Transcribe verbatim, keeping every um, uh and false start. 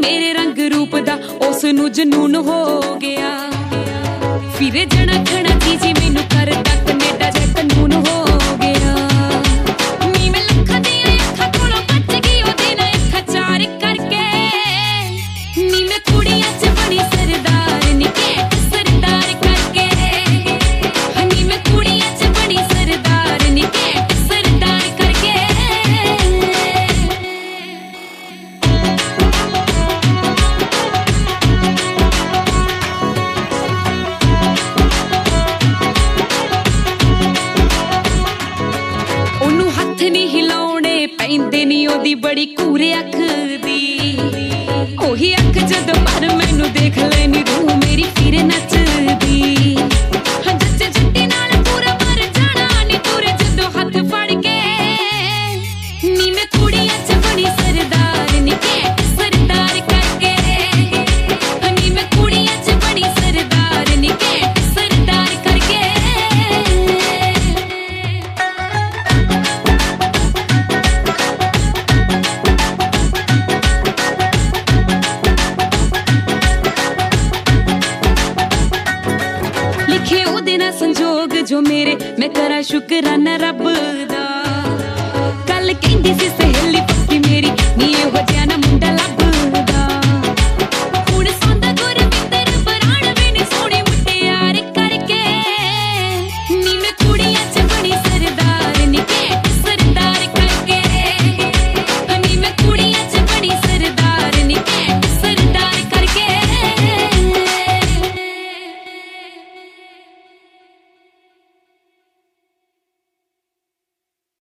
मेरे रंग रूप दा उस नू जनून हो गया। फिर जना खना चीजी मैनू करदा कनेडा जे कानून हो गया। नी मैं लखां दियां अखां कोलों बच गई ओदे नाल अखां चार करके। नी मैं कुड़ियां च बनी सरदार नी कैट सरदार करके। नी मैं कुड़ियां च बनी सरदार नी कैट सरदार करके। ओनू हथ नहीं हिलाउणे पैंदे नी ओदी बड़ी कूरे अख दी। ओही अख जदों पर मैनू देख लेनी रूह मेरी फिर नचदी। हाँ जच जट्टी नाल पूरा मर जाना नी तुरे जदों हथ फड़ के। नी मैं कुड़ियां च बनी सरदार नी कैट सरदार करके। नी मैं कुड़ियां च बनी सरदार नी कैट सरदार करके। लिखे ओदे नाल संजोग जो मेरे मैं करा शुकराना रब दा। कल कहंदी सी सहेली पक्की मेरी नी इहो जिहा ना मुंडा लभ